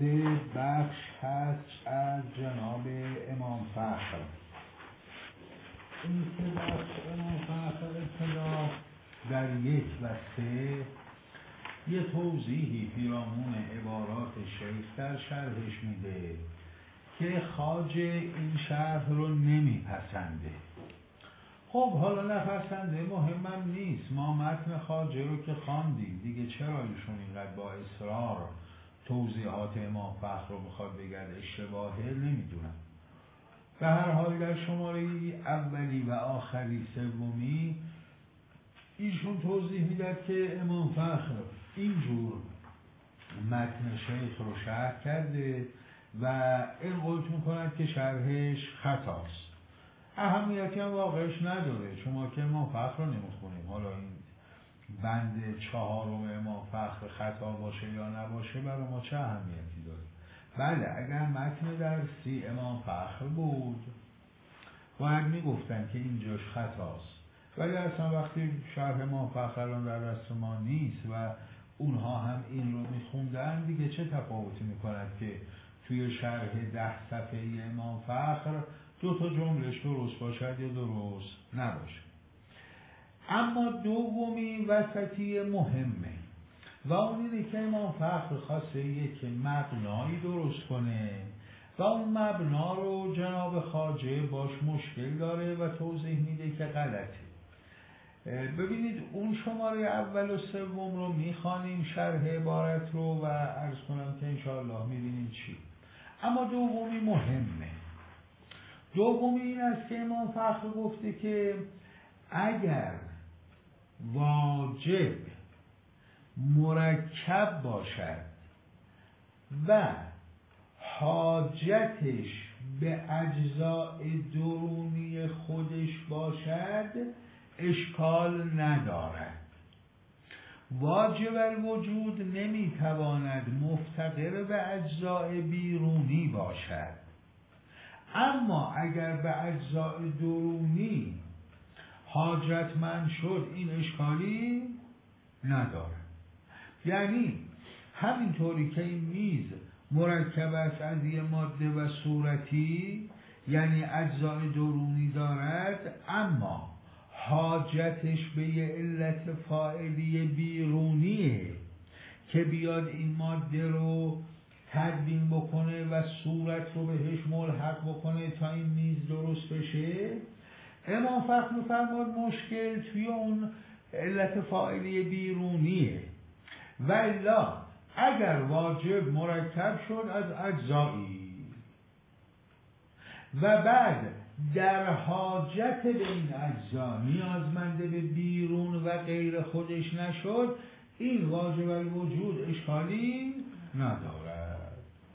3 بخش هست از جناب امام فخر. این 3 بخش امام فخر ابتدا در 1 و 3 یه توضیحی پیرامون عبارات شیخ در شرحش میده که خواجه این شرح رو نمیپسنده. خب حالا نپسنده مهمم نیست، ما متن خواجه رو که خواندیم دیگه، چرا ایشون اینقدر با اصرار توضیحات امام فخر رو میخواد بگرد اشتباهه نمیدونم. به هر حال در شماره اولی و آخری سومی ایشون توضیح میداد که امام فخر اینجور متن شیخ رو شرح کرده و انقلت میکند که شرحش خطاست. اهمیتی هم واقعش نداره، شما که امام فخر رو نمیخونیم، حالا این بند 4 امام فخر خطا باشه یا نباشه برای ما چه اهمیتی داره؟ بله اگر متن درسی امام فخر بود باید میگفتن که اینجاش خطاست، ولی اصلا وقتی شرح امام فخر در دست ما نیست و اونها هم این رو میخوندن، دیگه چه تفاوتی میکند که توی شرح 10 صفحه‌ای امام فخر 2 جملهش درست باشد یا درست نباشه. اما دومی وسطی مهمه و اون اینه که امام فخر خواسته که مبنایی درست کنه و اون مبنا رو جناب خواجه باش مشکل داره و توضیح میده که غلطه. ببینید اون شماره اول و سوم رو میخوانیم شرح عبارت رو و عرض کنم که انشاءالله میبینیم چی. اما دومی مهمه. دومی این است که امام فخر گفته که اگر واجب مرکب باشد و حاجتش به اجزاء درونی خودش باشد اشکال ندارد. واجب الوجود نمیتواند مفتقر به اجزاء بیرونی باشد، اما اگر به اجزاء درونی حاجتمند شد این اشکالی نداره. یعنی همینطوری که این میز مرکب است از یه ماده و صورتی، یعنی اجزاء درونی دارد، اما حاجتش به یه علت فاعلی بیرونیه که بیاد این ماده رو تدوین بکنه و صورت رو بهش ملحق بکنه تا این میز درست بشه. امام فخر می‌فرماد مشکل توی اون علت فاعلی بیرونیه. و الا اگر واجب مرکب شد از اجزایی و بعد در حاجت به این اجزا نیازمند به بیرون و غیر خودش نشد، این واجب الوجود اشکالی ندارد.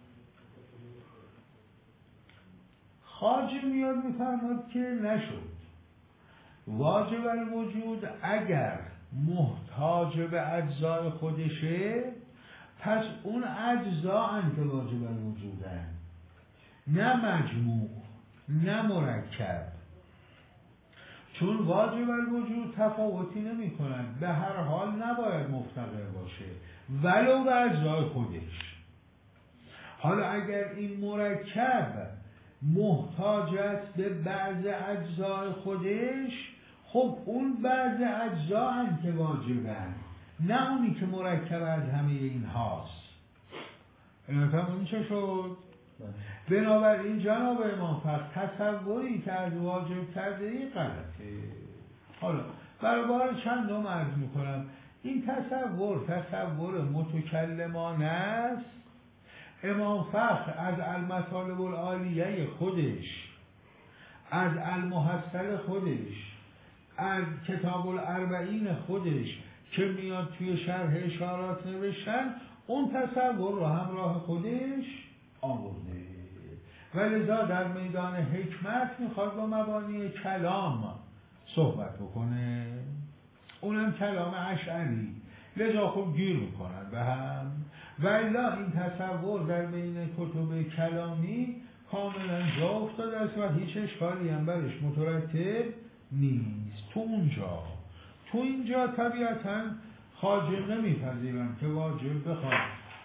خواجه میاد میفرماد که نشد. واجب الوجود اگر محتاج به اجزای خودشه، پس اون اجزا انت واجب الوجودن، نه مجموع نه مرکب. چون واجب الوجود تفاوتی نمی کنند، به هر حال نباید مفتقر باشه ولو به اجزای خودش. حالا اگر این مرکب محتاج است به بعض اجزای خودش، خب اون بعض اجزا هم که واجبن، نه اونی که مرکب از همه این هاست. این چه شد؟ بنابراین جناب امام فخر تصوری که از واجب کرده این غلطه. حالا برای بار چندم عرض میکنم، این تصور متکلمانه است. امام فخر از المطالب العالیه خودش، از المحصل خودش، از کتاب الاربعین خودش که میاد توی شرح اشارات نوشتن، اون تصور رو همراه خودش آورده و لذا در میدان حکمت میخواد با مبانی کلام صحبت بکنه، اونم کلام اشعری، لذا خب گیر میکنن به هم. و الا این تصور در بین کتب کلامی کاملا جا افتاده است و هیچ اشکالی هم برش مترتب نیست. تو اینجا طبیعتا خواجه نمیپذیرن که واجب بخواد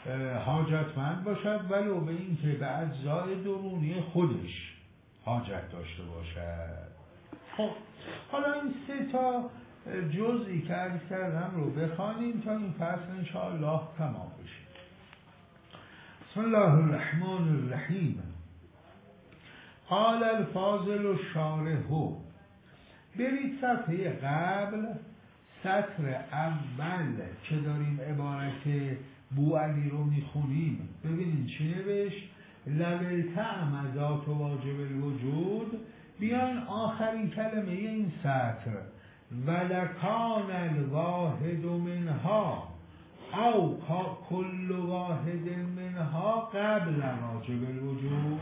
حاجتمند باشد ولو به این که به اجزای درونی خودش حاجت داشته باشد. خب حالا این 3 جزئی که عرض کردم رو بخوانیم تا این فصل انشاءالله تمام بشه. بسم الله الرحمن الرحیم. قال الفاضل الشارح. برید صفحه قبل، سطر اول که داریم عبارت بوعلی رو میخونیم، ببینید چی نوشت. لبلتعم ذات واجب الوجود، بیان آخرین کلمه این سطر ولکان الواحد منها او کل واحد منها قبل واجب الوجود.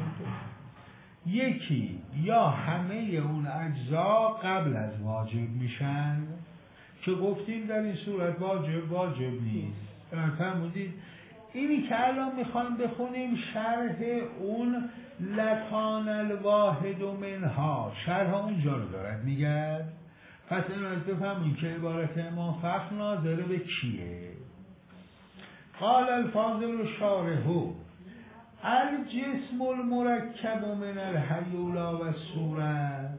یکی یا همه اون اجزا قبل از واجب میشن که گفتیم در این صورت واجب نیست. فرمودید اینی که الان میخوایم بخونیم شرح اون لکان الواحد منها، شرح اونجا رو دارد میگه. پس این رو بفهمیم که عبارت امام فخر ناظره به کیه. قال الفاضل الشارح الجسم المرکب من الهیولا و صورت.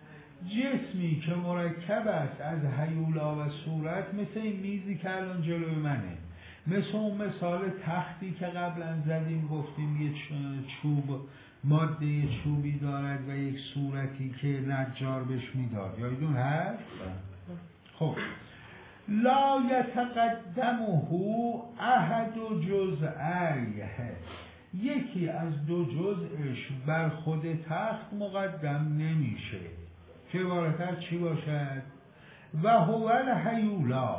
جسمی که مرکب است از هیولا و صورت، مثل این میزی که الان جلوی منه، مثل اون مثال تختی که قبلا زدیم گفتیم یه چوب ماده چوبی دارد و یک صورتی که نجار بهش میداد، یادتون هست؟ خب لا یتقدمه احد جزئیه، یکی از 2 جزءش بر خود تخت مقدم نمیشه که عبارتر چی باشد؟ و هو الهیولا،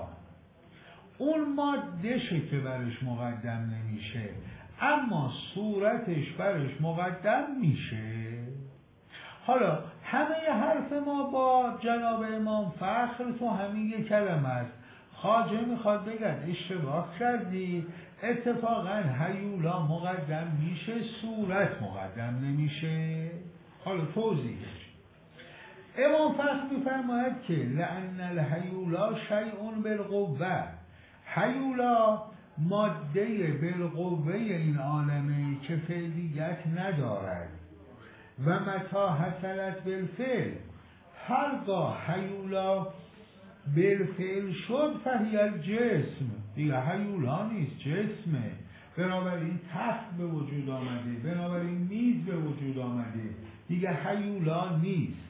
اون مادهشه که برش مقدم نمیشه اما صورتش برش مقدم میشه. حالا همه حرف ما با جناب امام فخر تو همین یک کلمه است. خواجه میخواد بگن اشتباه کردی، اتفاقا هیولا مقدم میشه، صورت مقدم نمیشه. حالا توضیحش امام فخر میفرماید که لأن الهیولا شیء بالقوه، هیولا ماده بالقوه این عالمه که فعلیت ندارد و متا حصلت بالفعل، هرگاه هیولا بالفعل شد فهی الجسم، دیگه هیولا نیست، جسمه. بنابراین تخت به وجود آمده، بنابراین میز به وجود آمده، دیگه هیولا نیست.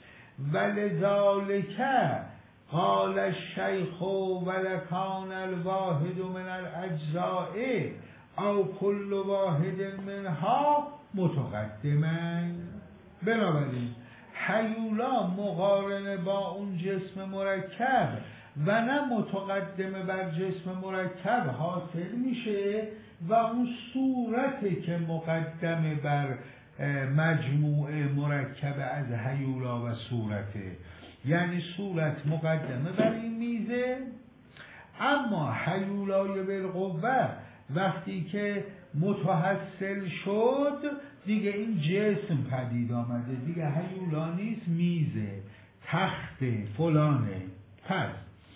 ولذالک قال الشیخ ولکان الواحد من الاجزاء او کل واحد منها متقدما. بنابراین هیولا مقارنه با اون جسم مرکب و نه متقدمه بر جسم مرکب حاصل میشه و اون صورته که مقدمه بر مجموعه مرکب از هیولا و صورته، یعنی صورت مقدمه بر این میزه، اما هیولای بالقوه وقتی که متحصل شد دیگه این جسم پدید آمده، دیگه هیولا نیست، میزه، تخت فلانه. پس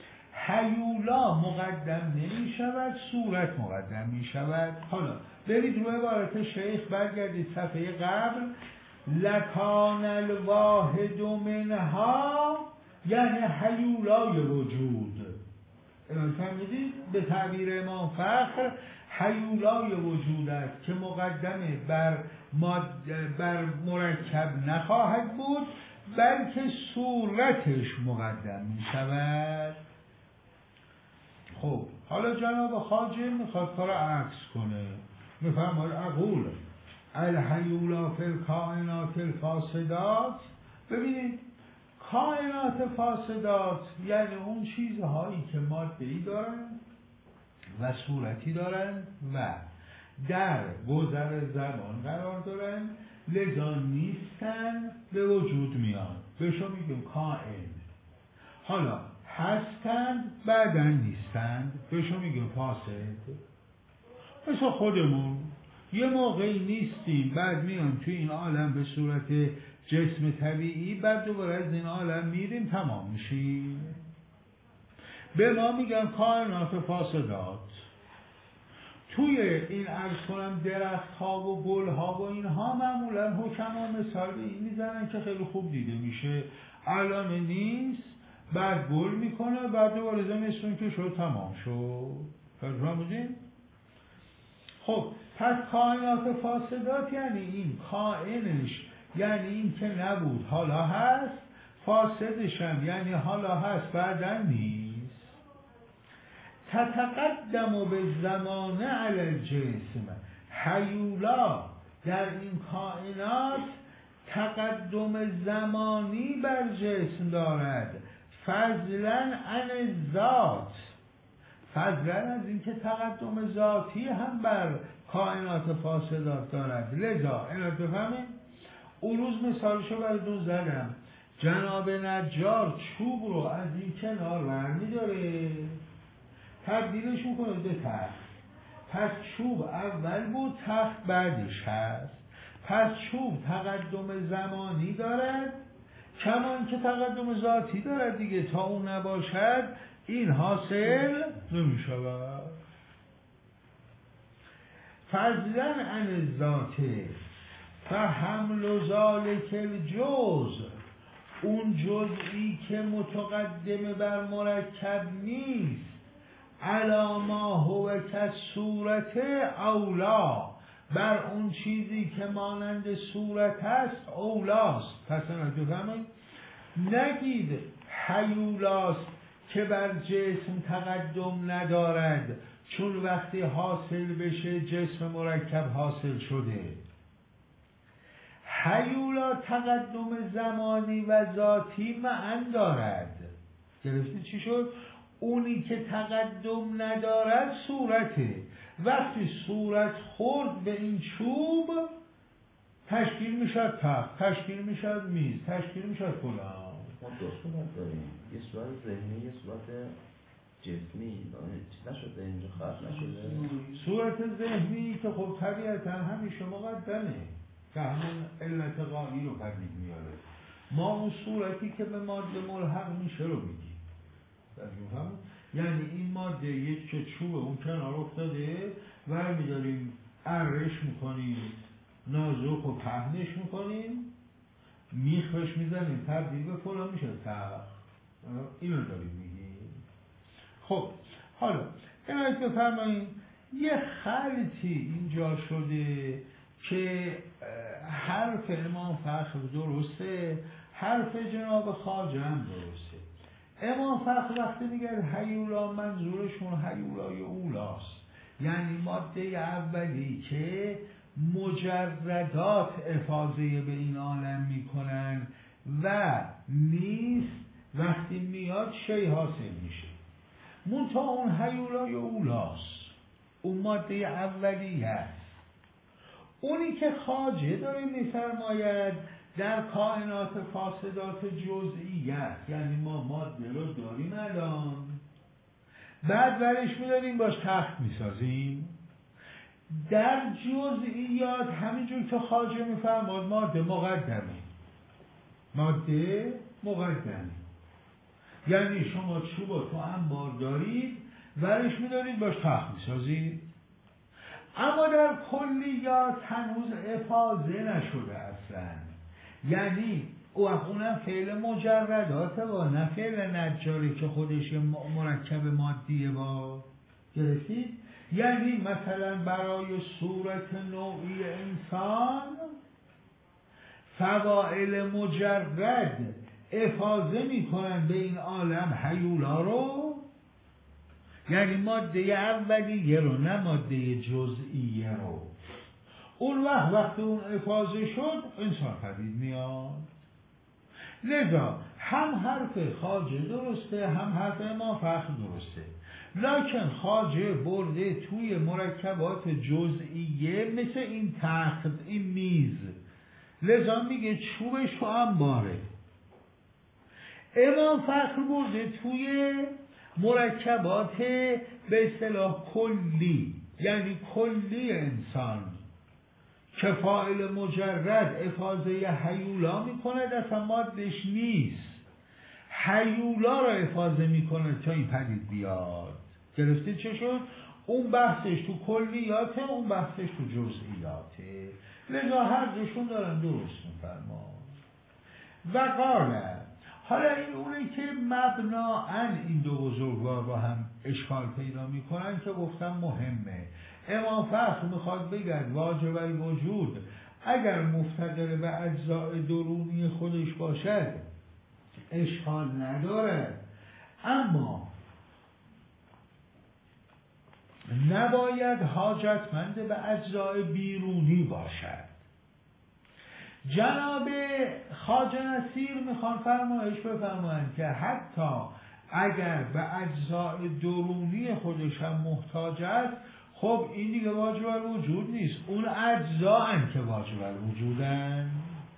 هیولا مقدم نمی شود، صورت مقدم می شود. حالا برید روی عبارت شیخ برگردید صفحه قبل. لکان الواحد منها یعنی هیولای وجود. فهمیدید؟ به تعبیر امام فخر هیولای وجود است که مقدم بر مرکب نخواهد بود بلکه صورتش مقدم می شود. خب حالا جناب خواجه میخواد کار عکس کنه، میفرماید اقول الهیولا فی الکائنات الفاسدات. ببینید کائنات فاسدات یعنی اون چیزهایی که ماده‌ای دارن و صورتی دارن و در گذر زمان قرار دارن، لذا نیستن به وجود میان، بهشون میگیم کائن. حالا هستند بعدن نیستند، بهشون میگیم فاسد. مثل خودمون یه موقعی نیستیم بعد میان توی این عالم به صورت جسم طبیعی، بعد دوباره از این عالم میریم تمام میشیم. به ما میگن کائنات فاسدات. توی این عرض کنم درخت ها و گل ها و اینها معمولا حکما مثال به این میزنن که خیلی خوب دیده میشه، الان نیست، بعد گل میکنه، بعد دوباره زمستون که شد تمام شد. فهمیدین؟ خب پس کائنات فاسدات یعنی این کائنش، یعنی این که نبود حالا هست، فاسدش هم یعنی حالا هست بعدا نیست. تتقدم به زمانه علی الجسم، هیولا در این کائنات تقدم زمانی بر جسم دارد، فضلا عن الذات، فضلا از اینکه تقدم ذاتی هم بر کائنات فاسدات دارد. لذا اینو بفهمیم. اون روز مثالشو براتون زدم، جناب نجار چوب رو از این کنار برمی‌داره تبدیلش میکنه به تخت. پس چوب اول بود، تخت بعدش هست. پس چوب تقدم زمانی دارد کمان که تقدم ذاتی دارد دیگه، تا اون نباشد این حاصل نمیشود. فضلا عن الذات فحمل ذلک الجزء، اون جزئی که متقدم بر مرکب نیست، علی ما هو کالصورت اولا، بر اون چیزی که مانند صورت است اولاست. پس بفهمید نگید هیولاست که بر جسم تقدم ندارد، چون وقتی حاصل بشه جسم مرکب حاصل شده. هیولا تقدم زمانی و ذاتی معا دارد. گرفتید چی شد؟ اونی که تقدم ندارد صورته. وقتی صورت خورد به این چوب تشکیل میشد تخت، تشکیل میشد میز، تشکیل میشد فلان. ما دو صورت داریم، یه صورت ذهنی، یه صورت جسمی. چی نشده اینجا خط نشده؟ صورت ذهنی که خب طبیعتا همیشه مقدمه که همون علت غایی رو پدید میاره. ما اون صورتی که به ماده ملحق میشه رو میگیم. یعنی این ماده یک که چوب اون کنار افتاده و میداریم ارش میکنیم، نازک و پهنش میکنیم، میخش میزنیم تبدیل به فلان میشه تخت. اینو داریم میگیم. خب حالا اینایی بفرماییم یه خلطی اینجا شده که حرف امام فخر درسته، حرف جناب خواجه هم درسته. امام فخر وقتی میگه هیولا منظورشون هیولای اولاست، یعنی ماده اولی که مجردات افاضه به این عالم میکنن و نیست، وقتی میاد شی حاصل میشه. منتها اون هیولای اولاست، اون ماده اولی هست. اونی که خواجه داره میفرماید در کائنات فاسدات جزئیت، یعنی ما ماده رو داریم الان، بعد ورش میداریم باش تخت میسازیم. در جزئیات همینجور که خواجه میفرماد ماده مقدمه، ماده مقدمه. یعنی شما چوب تو انبار دارید، ورش میدارید باش تخت میسازید. اما در کلیات هنوز افاضه نشده اصلا، یعنی اونم فعل مجرداته با نه فعل نجاری که خودش مرکب مادیه با. گرفتید؟ یعنی مثلا برای صورت نوعی انسان فواعل مجرد افاضه میکنن به این عالم هیولا رو، یعنی ماده اولیه رو نه ماده جزئیه رو. اون وقتی اون افاضه شد انسان پدید میاد. لذا هم حرف خواجه درسته هم حرف امام فخر درسته، لکن خواجه برده توی مرکبات جزئیه مثل این تخت، این میز، لذا میگه چوبش تو انباره. امام فخر برده توی مرکبات به اصطلاح کلی، یعنی کلی انسان که فاعل مجرد افاضه هیولا میکنه، اصلا مادش نیست، هیولا رو افاضه میکنه تا این پدید بیاد. گرفتید چه شد؟ اون بحثش تو کلیاته، اون بحثش تو جزئیاته، لذا هر دوشون دارن درست میفرمان. و قاله، حالا این اونه که مبناً این دو بزرگوار با هم اشکال پیدا میکنن که گفتم مهمه. امام فخر میخواد بگد واجب الوجود اگر مفتقر به اجزاء درونی خودش باشد اشکال نداره، اما نباید حاجتمند به اجزاء بیرونی باشد. جناب خواجه نصیر میخوان فرمایش بفرمایند که حتی اگر به اجزاء درونی خودش هم محتاج است، خب این دیگه واجب الوجود نیست، اون اجزاءن که واجب الوجودن.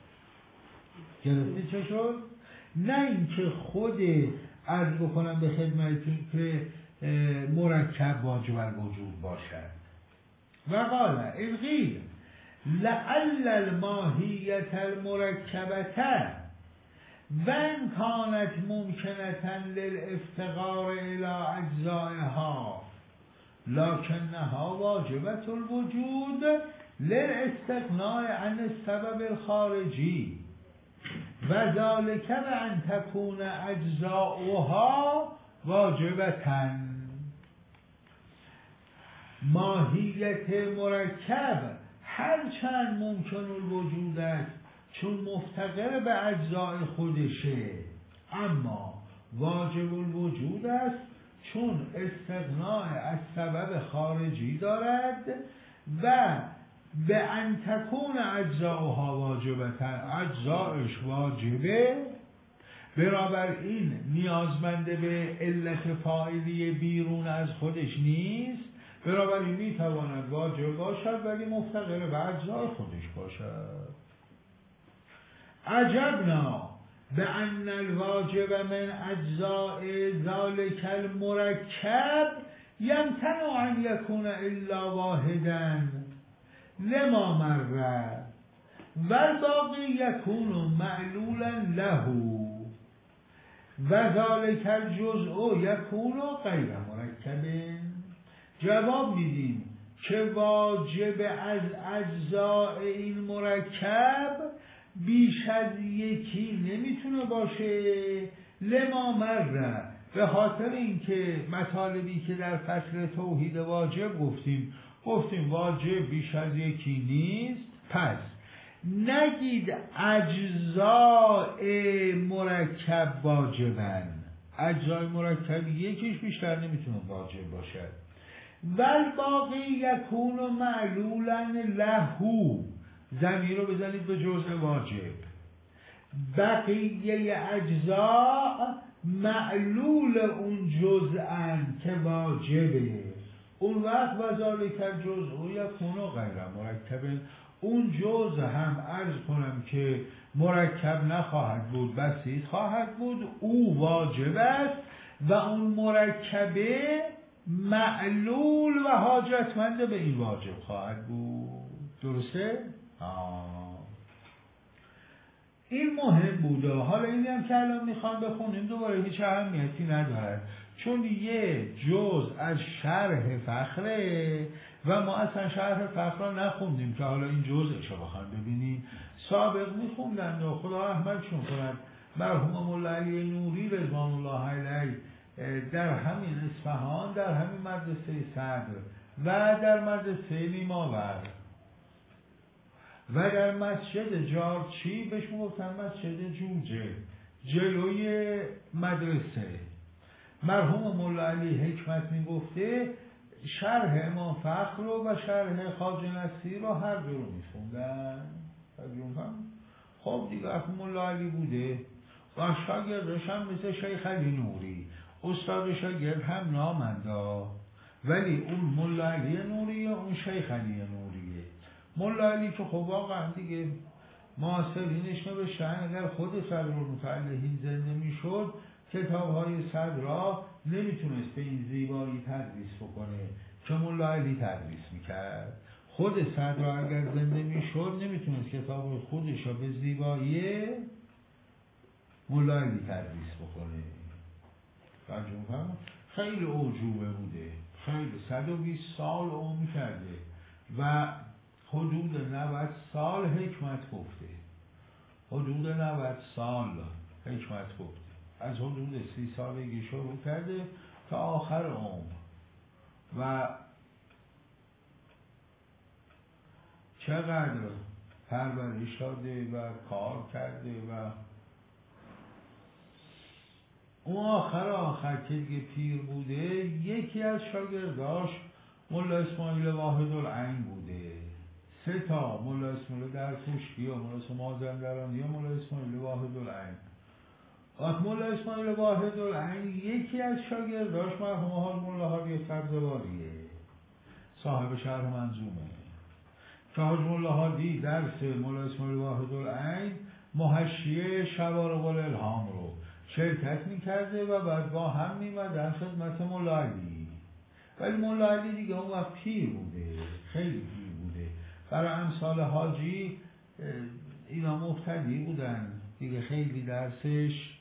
گرفتی چه شد؟ نه اینکه خود عرض بکنم به خدمتتون که مرکب واجب الوجود باشد. و قال القیل لعل الماهیت المرکبته وان کانت ممکنة للافتقار الى اجزائها لکنها واجبة الوجود للاستغناء عن السبب الخارجی و ذلك بأن تكون اجزاؤها واجبة. ماهیت مرکب هرچند ممکن الوجود است چون مفتقر به اجزاء خودشه، اما واجب الوجود است چون استغناء از سبب خارجی دارد و به ان تکون اجزاؤها واجبتن، اجزایش واجبه، بنابراین نیازمند به علت فاعلی بیرون از خودش نیست، بنابراین میتواند واجب باشد ولی مفتقر به اجزای خودش باشد. عجبنا به ان الواجب من اجزاء ذلك المرکب یمتنع ان یکون الا واحدا لما مر والباقی یکون معلولا له و ذلك الجزء یکون غیر مرکب. جواب میدیم که واجب از اجزاء این مرکب بیش از یکی نمیتونه باشه، لما مر، به خاطر اینکه مطالبی که در فصل توحید واجب گفتیم واجب بیش از یکی نیست، پس نگید اجزاء مرکب واجبن، اجزای مرکب یکیش بیشتر نمیتونه واجب باشد. والباقی یکون معلولا له، ضمیر رو بزنید به جزء واجب، بقیه اجزاء معلول اون جزءن که واجبه، اون وقت و ذالک الجزء یکون غیر مرکب، اون جزء هم عرض کنم که مرکب نخواهد بود، بسیط خواهد بود، او واجب است و اون مرکبه معلول و حاجتمند به این واجب خواهد بود. درسته؟ این مهم بوده. حالا اینی هم که الان میخوام بخونیم دوباره هیچ اهمیتی ندارد، چون یه جزء از شرح فخره و ما اصلا شرح فخر را نخوندیم که حالا این جزءش رو بخوام ببینیم. سابق میخوندن و خدا رحمتشون کند مرحوم مولا علی نوری رضوان الله علیه در همین اصفهان، در همین مدرسه صدر و در مدرسه نیماور و در مسجد جارچی، بهش میگفتن مسجد جوجه، جلوی مدرسه، مرحوم مولا علی حکمت میگفته شرح امام فخر رو و شرح خواجه نصیر رو هر دو رو میخوندن. خب دیگه مولا علی بوده و شاگردش هم مثل شیخ علی نوری، استاد شاگرد هم نامندا، ولی اون مولا علی نوریه، اون شیخ علی نوریه. مولا علی که خب واقعا دیگه معاصرینش نوشتن اگر خود صدر المتعلهین زنده میشد کتاب‌های صدرا نمیتونست به این زیبایی تدریس بکنه که مولا علی تدریس میکرد. خود صدرا اگر زنده میشد نمیتونست کتاب خودش را به زیبایی مولا علی تدریس بکنه. خیلی اعجوبه بوده، خیلی 120 سال عمر کرده و حدود 90 سال حکمت گفته، حدود 90 سال حکمت گفته، از حدود 30 سالگی شروع کرده تا آخر عمر و چقدر پرورش داده و کار کرده و اون آخر که دیگه پیر بوده، یکی از شاگرداش مولا اسماعیل واحد العین بوده. 3 تا مولا اسماعیل درکشتی و مولا اسماعیل مازندرانی و مولا اسماعیل واحد العین. وقت مولا اسماعیل واحد العین یکی از شاگرداش مرحوم حاج مولا هادی سبزواریه، صاحب شرح منظومه، که حاج مولا هادی درس مولا اسماعیل واحد العین محشیه شوارق الالهام رو شرکت میکرده و بعد با هم میمدن خدمت مولا علی. ولی مولا علی دیگه اون وقت پیر بوده، خیلی پیر بوده، برای امثال حاجی اینا مبتدی بودن دیگه، خیلی درسش،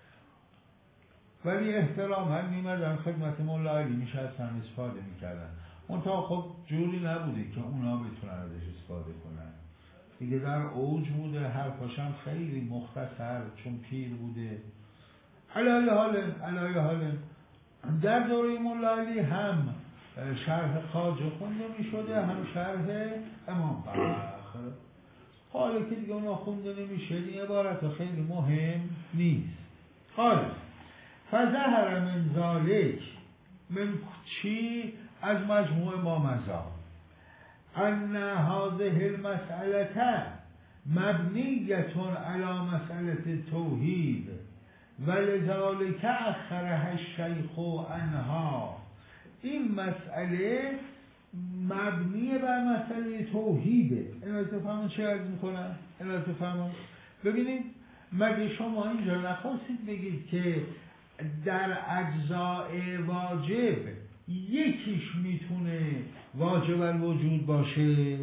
ولی احتراما میمدن خدمت مولا علی میشستن استفاده میکردن. منتها خب جوری نبوده که اونا بتونن ازش استفاده کنن دیگه، در اوج بوده، حرفاشم خیلی مختصر چون پیر بوده. علایه حاله در دوره مولا علی هم شرح خواجه خونده می شده، هم شرح امام فخر. حالا که دیگه اونا خونده نمیشه، این عبارت خیلی مهم نیست. حالا فظهر من ذالک، من چی؟ از مجموع ما مزا ان هذه المسئله مبنیه علی مسئله توحید ولذالک اخرها الشیخ عنها. این مسئله مبنی بر مسئله توحیده. عنایت فرمان چه عرض میکنم؟ عنایت فرمان ببینید، مگه شما اینجا نخواستید بگید که در اجزاء واجب یکیش میتونه واجب الوجود باشه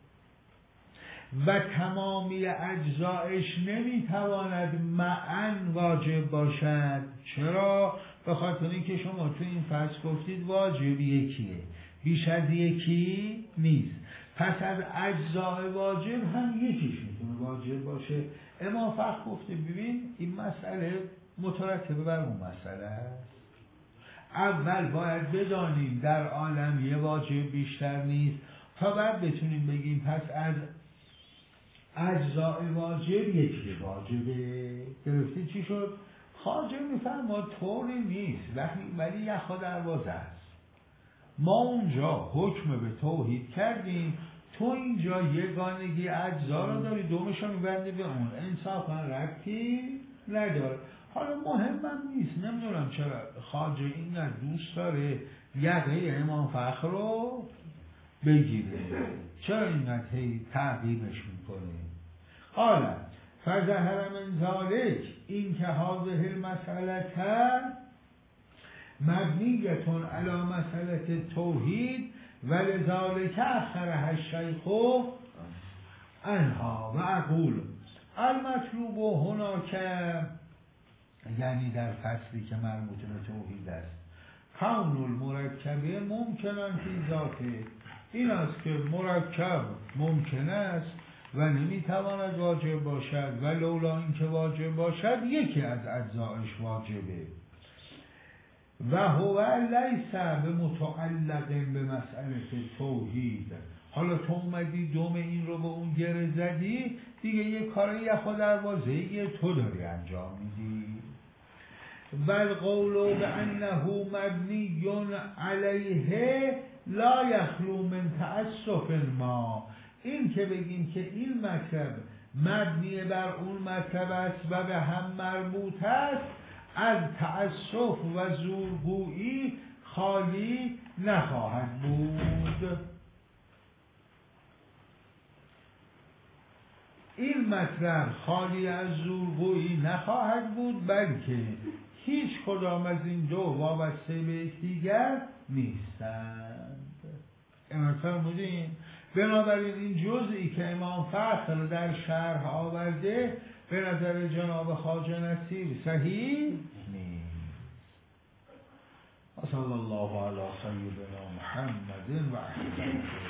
و تمامی اجزایش نمیتواند معاً واجب باشد؟ چرا؟ به خاطر اینکه شما تو این فصل گفتید واجب یکیه، بیش از یکی نیست. پس از اجزای واجب هم یکیش میتونه واجب باشه. امام فخر گفته ببین این مسئله مترتبه بر اون مسئله است. اول باید بدانیم در عالم یه واجب بیشتر نیست تا بعد بتونیم بگیم پس از اجزای واجب یکی واجبه. گرفتی چی شد؟ خواجه میفرما طوری نیست، ولی یخا دروازه است. ما اونجا حکم به توحید کردیم، تو اینجا یگانگی اجزا رو داری، دومشو میبندی به اون، انصافا ربطی نداره. حالا مهمم نیست، نمیدونم چرا خواجه اینقدر دوست داره یقه امام فخر رو بگیره، چرا اینقدر تعقیبش میکنه. حالا فظهر من ذالک این که هذه المسئله مبنیه علی مسئله توحید ولذالک اخرها الشیخ عنها و اقول المطلوب هناک، یعنی در فصلی که مربوط به توحید است، کون المرکبه ممکنن فی ذاته، این است که مرکب ممکن است و نمیتواند واجب باشد و لولا اینکه واجب باشد یکی از اجزایش واجبه. و هو لیس بمتعلق به مسئله توحید. حالا تو اومدی دوم این رو به اون گره زدی دیگه، یه کاری یخا دروازه تو داری انجام میدی. و القول بانه مبنی علیه لا یخلو من تأسف ما، این که بگیم که این مطلب مبنی بر اون مطلب است و به هم مربوط است، از تأسف و زورگویی خالی نخواهد بود. این مطلب خالی از زورگویی نخواهد بود، بلکه هیچ کدام از این دو وابسته به دیگر نیستند. امام فرمودیم بنابراین این جزئی که امام فخر در شرح آورده به نظر جناب خواجه نصیر صحیح نیست. صلی الله علی سیدنا محمد و اهل